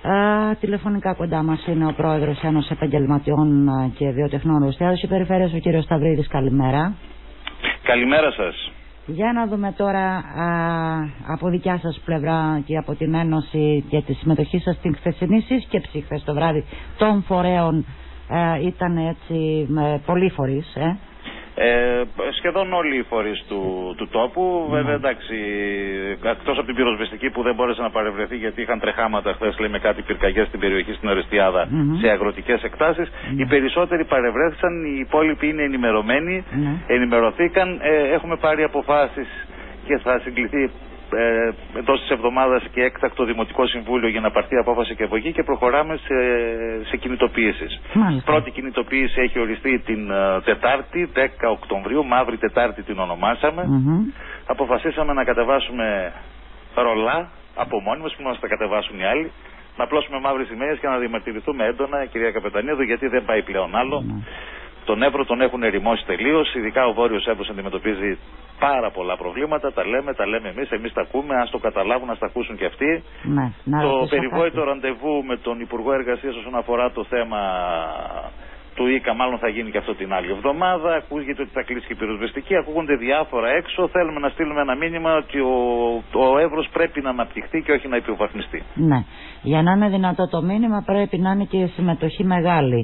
Τηλεφωνικά κοντά μας είναι ο πρόεδρος Ένωσης Επαγγελματιών και Βιοτεχνών Ρουστέας της Περιφέρειας, ο κύριος Σταυρίδης. Καλημέρα. Καλημέρα σας. Για να δούμε τώρα από δικιά σας πλευρά και από την Ένωση και τη συμμετοχή σας στην χθεσινή σύσκεψη χθες το βράδυ των φορέων. Ήταν έτσι με πολλοί φορείς. Σχεδόν όλοι οι φορείς του τόπου. Βέβαια, εντάξει, εκτός από την πυροσβεστική που δεν μπόρεσε να παρευρεθεί γιατί είχαν τρεχάματα χθες, λέει, με κάτι πυρκαγιές στην περιοχή στην Ορεστιάδα σε αγροτικές εκτάσεις. Οι περισσότεροι παρευρέθησαν, οι υπόλοιποι είναι ενημερωμένοι, ενημερωθήκαν. Έχουμε πάρει αποφάσεις και θα συγκληθεί εντός της εβδομάδας και έκτακτο Δημοτικό Συμβούλιο για να πάρθει απόφαση και από εκεί και προχωράμε σε κινητοποιήσεις. Πρώτη κινητοποίηση έχει οριστεί την Τετάρτη, 10 Οκτωβρίου, Μαύρη Τετάρτη την ονομάσαμε. Αποφασίσαμε να κατεβάσουμε ρολά από μόνοι μας, που μας τα κατεβάσουν οι άλλοι, να απλώσουμε μαύρες σημαίες και να διαμαρτυρηθούμε έντονα, κυρία Καπετανίδου, γιατί δεν πάει πλέον άλλο. Τον Εύρο τον έχουν ερημώσει τελείως, ειδικά ο Βόρειος Εύρος αντιμετωπίζει πάρα πολλά προβλήματα. Τα λέμε εμείς τα ακούμε, ας το καταλάβουν, ας τα ακούσουν και αυτοί. Το περιβόητο ραντεβού με τον Υπουργό Εργασίας όσον αφορά το θέμα του ΙΚΑ μάλλον θα γίνει και αυτό την άλλη εβδομάδα. Ακούγεται ότι θα κλείσει και η πυροσβεστική, ακούγονται διάφορα έξω. Θέλουμε να στείλουμε ένα μήνυμα ότι ο Εύρος πρέπει να αναπτυχθεί και όχι να υποβαθμιστεί. Ναι. Για να είναι δυνατό το μήνυμα πρέπει να είναι και η συμμετοχή μεγάλη.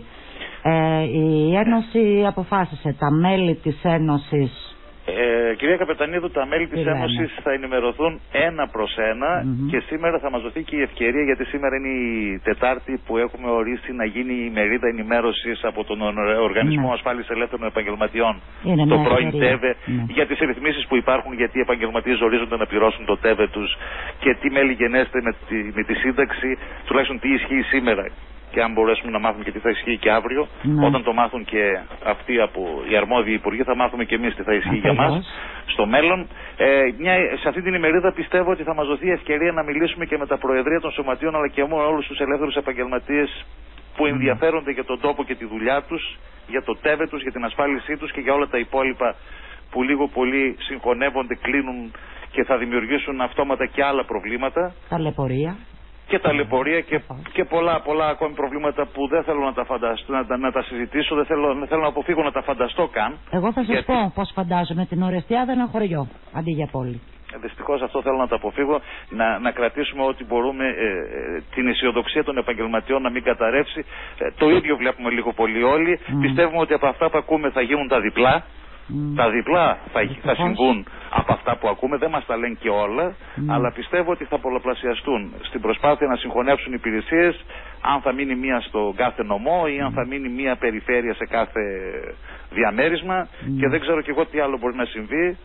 Η Ένωση αποφάσισε, τα μέλη της Ένωσης. Κυρία Καπετανίδου, τα μέλη της Ένωσης θα ενημερωθούν ένα προς ένα και σήμερα θα μας δοθεί και η ευκαιρία, γιατί σήμερα είναι η Τετάρτη που έχουμε ορίσει να γίνει η μερίδα ενημέρωσης από τον Οργανισμό Ασφάλισης Ελεύθερων Επαγγελματιών, το πρώην ΤΕΒΕ, για τις ρυθμίσεις που υπάρχουν, γιατί οι επαγγελματίες ζορίζονται να πληρώσουν το ΤΕΒΕ τους και τι μέλη γενέστε με τη σύνταξη, τουλάχιστον τι ισχύει σήμερα. Και αν μπορέσουμε να μάθουμε και τι θα ισχύει και αύριο, όταν το μάθουν και αυτοί από οι αρμόδιοι υπουργοί, θα μάθουμε και εμείς τι θα ισχύει για μας στο μέλλον. Σε αυτή την ημερίδα πιστεύω ότι θα μας δοθεί ευκαιρία να μιλήσουμε και με τα προεδρία των σωματείων, αλλά και με όλους τους ελεύθερους επαγγελματίες που ενδιαφέρονται για τον τόπο και τη δουλειά τους, για το ΤΕΒΕ τους, για την ασφάλισή τους και για όλα τα υπόλοιπα που λίγο πολύ συγχωνεύονται, κλείνουν και θα δημιουργήσουν αυτόματα και άλλα προβλήματα. Ταλαιπωρία. Και ταλαιπωρία και πολλά ακόμη προβλήματα που δεν θέλω να τα φανταστώ, να τα συζητήσω, δεν θέλω να αποφύγω να τα φανταστώ καν. Εγώ θα σας πω πώς φαντάζομαι την Ορεστιάδα, ένα χωριό αντί για πόλη. Δυστυχώς αυτό θέλω να το αποφύγω, να κρατήσουμε ό,τι μπορούμε, την αισιοδοξία των επαγγελματιών να μην καταρρεύσει. Το ίδιο βλέπουμε λίγο πολύ όλοι. Πιστεύουμε ότι από αυτά που ακούμε θα γίνουν τα διπλά. Τα διπλά θα συμβούν από αυτά που ακούμε, δεν μας τα λένε και όλα, αλλά πιστεύω ότι θα πολλαπλασιαστούν στην προσπάθεια να συγχωνεύσουν υπηρεσίες, αν θα μείνει μία στο κάθε νομό ή αν θα μείνει μία περιφέρεια σε κάθε διαμέρισμα και δεν ξέρω και εγώ τι άλλο μπορεί να συμβεί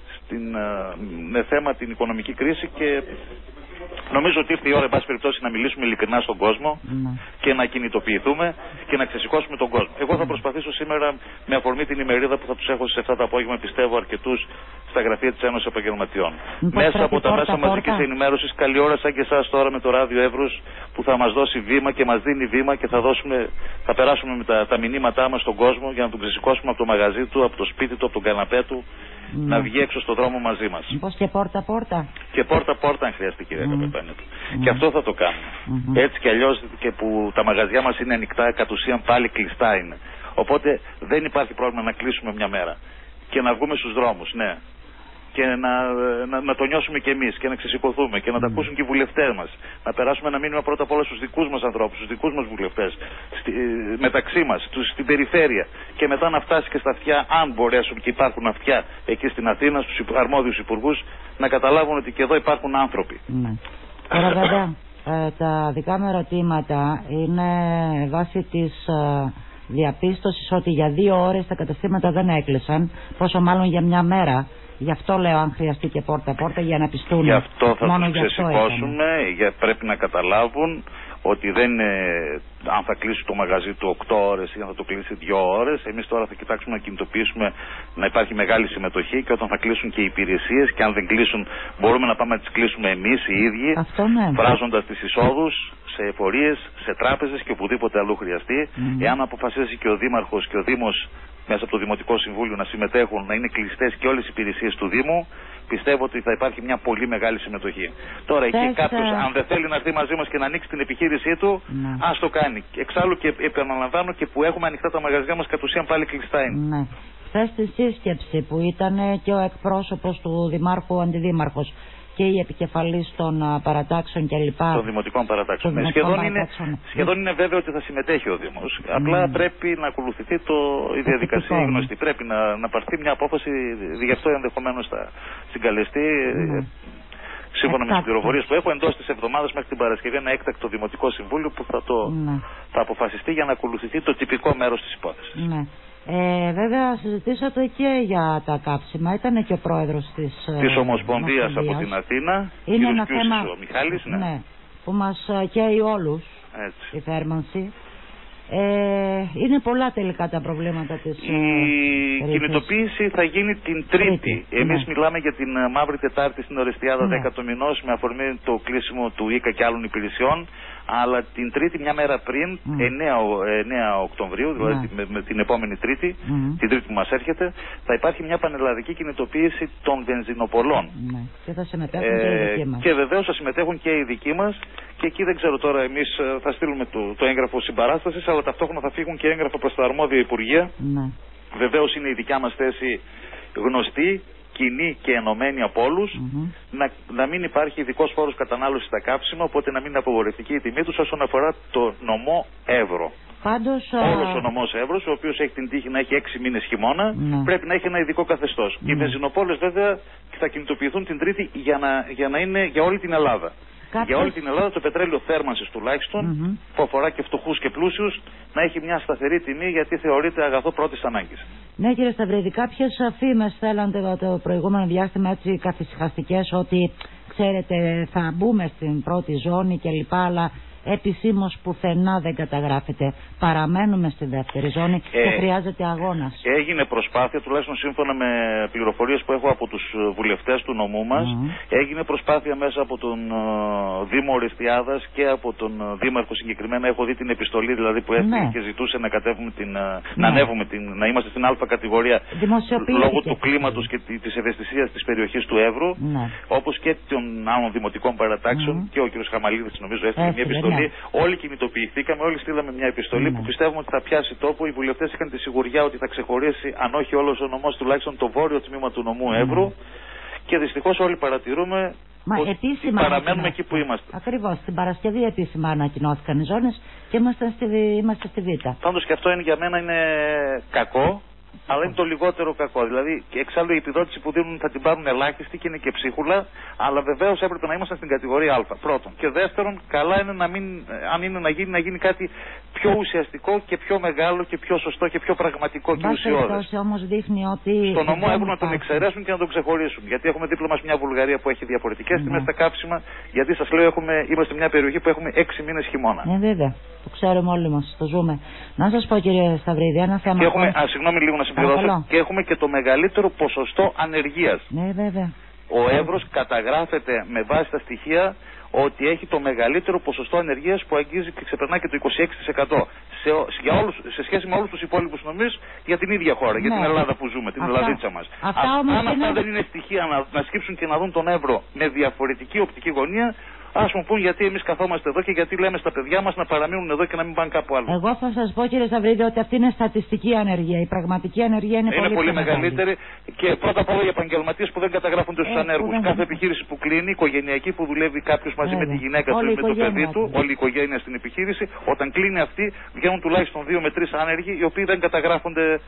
με θέμα την οικονομική κρίση και νομίζω ότι ήρθε η ώρα, εν πάση περιπτώσει, να μιλήσουμε ειλικρινά στον κόσμο και να κινητοποιηθούμε και να ξεσηκώσουμε τον κόσμο. Εγώ θα προσπαθήσω σήμερα, με αφορμή την ημερίδα που θα τους έχω στις 7 το απόγευμα, πιστεύω αρκετούς στα γραφεία της Ένωσης Επαγγελματιών. Μέσα από τα μέσα μαζικής ενημέρωσης, καλή ώρα σαν και εσάς τώρα με το ράδιο Εύρους που θα μας δώσει βήμα και μας δίνει βήμα και θα περάσουμε με τα μηνύματά μας στον κόσμο για να τον ξεσηκώσουμε από το μαγαζί του, από το σπίτι του, από τον καναπέ του. Να βγει έξω στον δρόμο μαζί μας. Μήπως και πόρτα-πόρτα. Και πόρτα-πόρτα αν χρειαστεί, κυρία Καπετανίδου. Και αυτό θα το κάνουμε. Έτσι κι αλλιώς και που τα μαγαζιά μας είναι ανοιχτά, κατ' ουσίαν πάλι κλειστά είναι. Οπότε δεν υπάρχει πρόβλημα να κλείσουμε μια μέρα και να βγούμε στους δρόμους, ναι. Και να το νιώσουμε κι εμείς και να ξεσηκωθούμε και να τα ακούσουν και οι βουλευτές μας. Να περάσουμε ένα μήνυμα πρώτα απ' όλα στους δικούς μας ανθρώπους, στους δικούς μας βουλευτές, μεταξύ μας, στην περιφέρεια. Και μετά να φτάσει και στα αυτιά, αν μπορέσουν και υπάρχουν αυτιά εκεί στην Αθήνα, στους αρμόδιους υπουργούς, να καταλάβουν ότι και εδώ υπάρχουν άνθρωποι. Τώρα βέβαια, τα δικά μου ερωτήματα είναι βάσει της διαπίστωσης ότι για 2 ώρες τα καταστήματα δεν έκλεισαν, πόσο μάλλον για μια μέρα. Γι' αυτό λέω, αν χρειαστεί και πόρτα-πόρτα για να πιστούν. Γι' αυτό θα τους ξεσηκώσουμε, πρέπει να καταλάβουν ότι δεν είναι αν θα κλείσει το μαγαζί του 8 ώρες ή αν θα το κλείσει 2 ώρες. Εμείς τώρα θα κοιτάξουμε να κινητοποιήσουμε να υπάρχει μεγάλη συμμετοχή και όταν θα κλείσουν και οι υπηρεσίες και αν δεν κλείσουν μπορούμε να πάμε να τις κλείσουμε εμείς οι ίδιοι, βράζοντας τις εισόδους σε εφορίες, σε τράπεζες και οπουδήποτε αλλού χρειαστεί. Εάν αποφασίσει και ο Δήμαρχος και ο Δήμος μέσα από το Δημοτικό Συμβούλιο να συμμετέχουν, να είναι κλειστές και όλες οι υπηρεσίες του Δήμου, πιστεύω ότι θα υπάρχει μια πολύ μεγάλη συμμετοχή. Τώρα, εκεί κάποιος, αν δεν θέλει να έρθει μαζί μας και να ανοίξει την επιχείρησή του, ας το κάνει. Εξάλλου, και επαναλαμβάνω, και που έχουμε ανοιχτά τα μαγαζιά μας, κατ' ουσίαν πάλι κλειστά είναι. Ναι. Χθες στη σύσκεψη που ήταν και ο εκπρόσωπος του Δημάρχου, ο Αντιδήμαρχος και η επικεφαλής των παρατάξεων κλπ. Των δημοτικών παρατάξεων. Σχεδόν είναι βέβαιο ότι θα συμμετέχει ο Δήμος. Απλά πρέπει να ακολουθηθεί η διαδικασία γνωστή. Πρέπει να πάρθει μια απόφαση, γι' αυτό ενδεχομένως θα συγκαλεστεί. Σύμφωνα με τις πληροφορίες που έχω, εντός της εβδομάδας μέχρι την Παρασκευή ένα έκτακτο Δημοτικό Συμβούλιο που θα αποφασιστεί για να ακολουθηθεί το τυπικό μέρος της υπόθεσης. Ναι. Βέβαια συζητήσατε και για τα κάψιμα. Ήταν και ο πρόεδρος της Ομοσπονδίας από την Αθήνα, είναι ένα Κ. θέμα, ο Μιχάλης, ναι, που μας καίει όλους. Έτσι. Η θέρμανση. Είναι πολλά τελικά τα προβλήματα της η κινητοποίηση θα γίνει την Τρίτη. Εμείς μιλάμε για την Μαύρη Τετάρτη στην Ορεστιάδα 10 του μηνός, με αφορμή το κλείσιμο του ΙΚΑ και άλλων υπηρεσιών. Αλλά την Τρίτη, μια μέρα πριν, 9 Οκτωβρίου, δηλαδή με την επόμενη Τρίτη, την Τρίτη που μας έρχεται, θα υπάρχει μια πανελλαδική κινητοποίηση των βενζινοπολών. Και θα συμμετέχουν και οι δικοί μας. Και βεβαίως θα συμμετέχουν και οι δικοί μας. Και εκεί δεν ξέρω τώρα, εμείς θα στείλουμε το έγγραφο συμπαράστασης, αλλά ταυτόχρονα θα φύγουν και έγγραφα προς τα αρμόδια Υπουργεία. Βεβαίως είναι η δικιά μας θέση γνωστή, κοινή και ενωμένη από όλους, να μην υπάρχει ειδικός φόρος κατανάλωσης στα κάψιμα, οπότε να μην είναι απογορευτική η τιμή τους όσον αφορά το νομό Εύρο. Όλος ο νομός Εύρος, ο οποίος έχει την τύχη να έχει 6 μήνες χειμώνα, πρέπει να έχει ένα ειδικό καθεστώς. Οι βενζινοπόλες βέβαια θα κινητοποιηθούν την Τρίτη για να είναι για όλη την Ελλάδα. Για όλη την Ελλάδα το πετρέλαιο θέρμανσης τουλάχιστον, που αφορά και φτωχούς και πλούσιους, να έχει μια σταθερή τιμή, γιατί θεωρείται αγαθό πρώτης ανάγκης. Ναι, κύριε Σταυρίδη, κάποιες φήμες θέλατε το προηγούμενο διάστημα, έτσι καθησυχαστικές, ότι ξέρετε θα μπούμε στην πρώτη ζώνη κλπ. Αλλά επισήμως πουθενά δεν καταγράφεται. Παραμένουμε στη δεύτερη ζώνη και χρειάζεται αγώνας. Έγινε προσπάθεια, τουλάχιστον σύμφωνα με πληροφορίες που έχω από τους βουλευτές του νομού μας, έγινε προσπάθεια μέσα από τον Δήμο Ορεστιάδας και από τον Δήμαρχο συγκεκριμένα. Έχω δει την επιστολή δηλαδή που έφυγε και ζητούσε να κατέβουμε να ανέβουμε, να είμαστε στην Α κατηγορία λόγω του κλίματος και της ευαισθησίας της περιοχής του Εύρου, όπως και των άλλων δημοτικών παρατάξεων, και ο κ. Χαμαλίδης νομίζω έφυγε μια επιστολή. Όλοι κινητοποιηθήκαμε, όλοι στείλαμε μια επιστολή που πιστεύουμε ότι θα πιάσει τόπο. Οι βουλευτές είχαν τη σιγουριά ότι θα ξεχωρίσει, αν όχι όλος ο νομός, τουλάχιστον το βόρειο τμήμα του νομού Εύρου. Και δυστυχώς όλοι παρατηρούμε ότι παραμένουμε εκεί που είμαστε. Ακριβώς. Την Παρασκευή επίσημα ανακοινώθηκαν οι ζώνες και είμαστε στη Β. Πάντως και αυτό για μένα είναι κακό. Αλλά είναι το λιγότερο κακό. Δηλαδή, και εξάλλου η επιδότηση που δίνουν θα την πάρουν ελάχιστη και είναι και ψίχουλα. Αλλά βεβαίως έπρεπε να είμαστε στην κατηγορία Α. Πρώτον. Και δεύτερον, καλά είναι αν είναι να γίνει κάτι πιο ουσιαστικό και πιο μεγάλο και πιο σωστό και πιο πραγματικό και ουσιώδες. Όμως δείχνει ότι. Στο νομό έπρεπε να τον εξαιρέσουν και να τον ξεχωρίσουν. Γιατί έχουμε δίπλα μας μια Βουλγαρία που έχει διαφορετικές τιμές στα κάψιμα. Γιατί σας λέω, είμαστε μια περιοχή που έχουμε 6 μήνες χειμώνα. Βέβαια. Το ξέρουμε όλοι μας. Το ζούμε. Να σας πω, κύριε Σταυρίδη, ένα θέμα. Και έχουμε, συγγνώμη λίγο να συμπληρώσω, και έχουμε και το μεγαλύτερο ποσοστό ανεργίας. Ναι, βέβαια. Ο Εύρος καταγράφεται με βάση τα στοιχεία ότι έχει το μεγαλύτερο ποσοστό ανεργίας που αγγίζει και ξεπερνά και το 26% σε σχέση με όλους τους υπόλοιπους νομείς για την ίδια χώρα, για την Ελλάδα που ζούμε, την Ελλαδίτσα μας. Αν αυτά δεν είναι στοιχεία να σκύψουν και να δουν τον Εύρο με διαφορετική οπτική γωνία, ας μου πούν γιατί εμείς καθόμαστε εδώ και γιατί λέμε στα παιδιά μας να παραμείνουν εδώ και να μην πάνε κάπου άλλο. Εγώ θα σας πω, κύριε Σταυρίδη, ότι αυτή είναι στατιστική ανεργία. Η πραγματική ανεργία είναι πολύ μεγαλύτερη. Και πρώτα απ' όλα οι επαγγελματίες που δεν καταγράφονται στους ανέργους. Κάθε επιχείρηση που κλείνει, οικογενειακή που δουλεύει κάποιος μαζί με τη γυναίκα του ή με το παιδί του, όλη η οικογένεια στην επιχείρηση, όταν κλείνει αυτή βγαίνουν τουλάχιστον 2 με 3 άνεργοι οι οποίοι δεν καταγράφονται.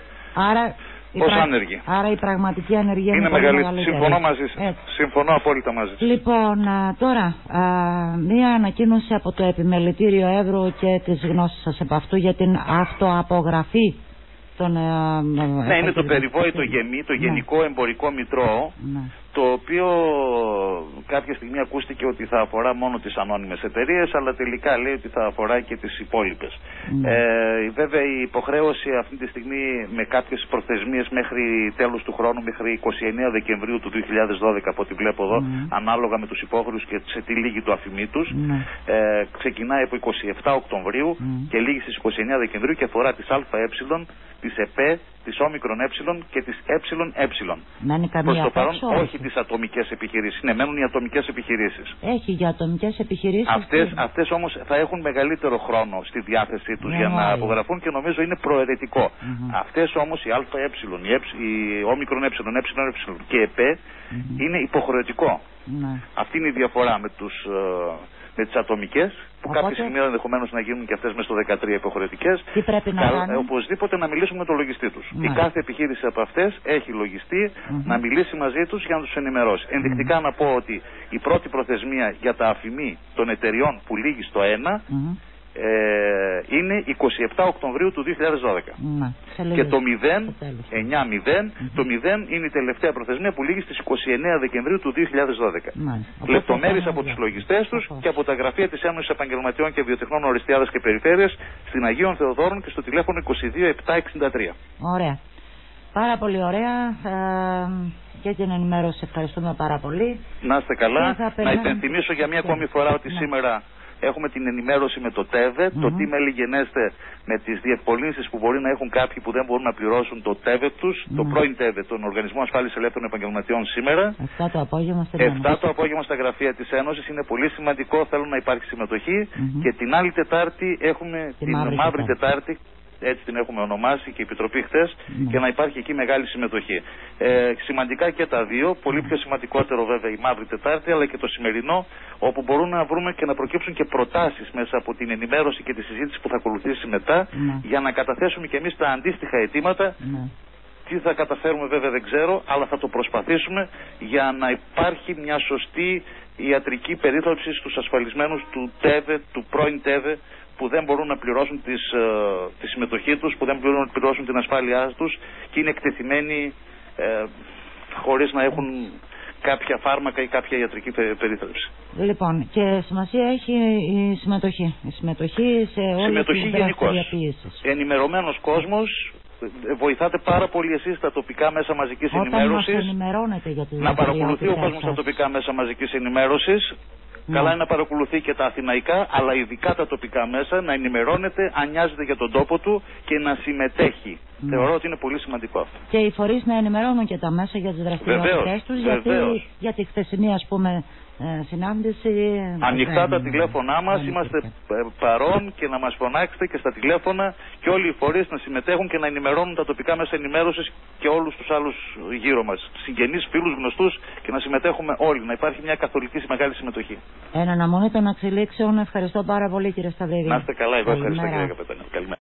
Άρα η πραγματική ανεργία είναι μεγαλύτερη. Συμφωνώ μαζί σας. Συμφωνώ απόλυτα μαζί σας. Λοιπόν, τώρα, μία ανακοίνωση από το Επιμελητήριο Εύρου και τις γνώσεις σας επ' αυτού για την αυτοαπογραφή των. Ναι, είναι το περιβόητο ΓΕΜΗ, το Γενικό Εμπορικό Μητρό, το οποίο κάποια στιγμή ακούστηκε ότι θα αφορά μόνο τις ανώνυμες εταιρείες, αλλά τελικά λέει ότι θα αφορά και τις υπόλοιπες. Βέβαια η υποχρέωση αυτή τη στιγμή με κάποιες προθεσμίες μέχρι τέλος του χρόνου, μέχρι 29 Δεκεμβρίου του 2012 από ό,τι βλέπω εδώ, ανάλογα με τους υπόχρεους και σε τι λήγει το αφημί τους, ξεκινάει από 27 Οκτωβρίου και λήγει στις 29 Δεκεμβρίου και αφορά τις ΑΕ, τις ΕΠ, τις όμικρον ε και τις ΕΕ. Μένει καμία προς το παρόν απόψω, όχι τις ατομικές επιχειρήσεις. Ναι, μένουν οι ατομικές επιχειρήσεις. Έχει για ατομικές επιχειρήσεις. Αυτές όμως θα έχουν μεγαλύτερο χρόνο στη διάθεσή τους για να απογραφούν και νομίζω είναι προαιρετικό. Αυτές όμως οι ΑΕ, οι όμικρον ε και ΕΠ είναι υποχρεωτικό. Αυτή είναι η διαφορά με τις ατομικές, που κάποια στιγμή ενδεχομένως να γίνουν και αυτές μέσα στο 2013 υποχρεωτικές. Τι πρέπει να κάνουν? Οπωσδήποτε να μιλήσουμε με τον λογιστή τους. Η κάθε επιχείρηση από αυτές έχει λογιστή να μιλήσει μαζί τους για να τους ενημερώσει. Ενδεικτικά να πω ότι η πρώτη προθεσμία για τα αφημί των εταιριών που λήγει στο 1 είναι 27 Οκτωβρίου του 2012. Και το 9-0, το 0 είναι η τελευταία προθεσμία που λήγει στις 29 Δεκεμβρίου του 2012. Λεπτομέρειες από τους λογιστές τους και από τα γραφεία της Ένωσης Επαγγελματιών και Βιοτεχνών Οριστιάδας και Περιφέρειας στην Αγίων Θεοδόρων και στο τηλέφωνο 22 763. Ωραία. Πάρα πολύ ωραία. Για την ενημέρωση ευχαριστούμε πάρα πολύ. Να είστε καλά. Να υπενθυμίσω για μία ακόμη φορά ότι σήμερα έχουμε την ενημέρωση με το ΤΕΒΕ, το τι μέλη γενέστε με τις διευκολύνσεις που μπορεί να έχουν κάποιοι που δεν μπορούν να πληρώσουν το ΤΕΒΕ τους, το πρώην ΤΕΒΕ, τον Οργανισμό Ασφάλισης Ελεύθερων Επαγγελματιών σήμερα. 7 το απόγευμα στα γραφεία της Ένωσης. Είναι πολύ σημαντικό, θέλω να υπάρχει συμμετοχή. Και την άλλη Τετάρτη έχουμε την Μαύρη Τετάρτη. Έτσι την έχουμε ονομάσει και η Επιτροπή χθες, και να υπάρχει εκεί μεγάλη συμμετοχή. Σημαντικά και τα δύο, πολύ πιο σημαντικότερο βέβαια η Μαύρη Τετάρτη, αλλά και το σημερινό, όπου μπορούμε να βρούμε και να προκύψουν και προτάσεις μέσα από την ενημέρωση και τη συζήτηση που θα ακολουθήσει μετά, για να καταθέσουμε και εμείς τα αντίστοιχα αιτήματα. Τι θα καταφέρουμε βέβαια δεν ξέρω, αλλά θα το προσπαθήσουμε για να υπάρχει μια σωστή ιατρική περίθαλψη στους ασφαλισμένους του ΤΕΒΕ, του πρώην ΤΕΒΕ, που δεν μπορούν να πληρώσουν τη συμμετοχή τους, που δεν μπορούν να πληρώσουν την ασφάλειά τους και είναι εκτεθειμένοι χωρίς να έχουν κάποια φάρμακα ή κάποια ιατρική περίθαλψη. Λοιπόν, και σημασία έχει η συμμετοχή. Η συμμετοχή σε όλες τις δραστηριοποιήσεις. Ενημερωμένος κόσμος. Βοηθάτε πάρα πολύ εσείς στα τοπικά μέσα μαζικής ενημέρωσης. Να παρακολουθεί ο κόσμος στα τοπικά μέσα μαζικής ενημέρωσης. Καλά είναι να παρακολουθεί και τα αθηναϊκά, αλλά ειδικά τα τοπικά μέσα, να ενημερώνεται, αν νοιάζεται για τον τόπο του και να συμμετέχει. Θεωρώ ότι είναι πολύ σημαντικό αυτό. Και οι φορείς να ενημερώνουν και τα μέσα για τις δραστηριότητες τους, για τη χθεσινή, ας πούμε, συνάντηση. Ανοιχτά τα τηλέφωνά μας, είμαστε παρόν και να μας φωνάξετε και στα τηλέφωνα, και όλοι οι φορείς να συμμετέχουν και να ενημερώνουν τα τοπικά μέσα ενημέρωσης και όλους τους άλλους γύρω μας. Συγγενείς, φίλους, γνωστούς, και να συμμετέχουμε όλοι. Να υπάρχει μια καθολική μεγάλη συμμετοχή. Εν αναμονή των εξελίξεων, ευχαριστώ πάρα πολύ κύριε Σταδίδη. Να είστε καλά, εγώ ευχαριστώ κύριε Καπετάνη. Καλημέρα.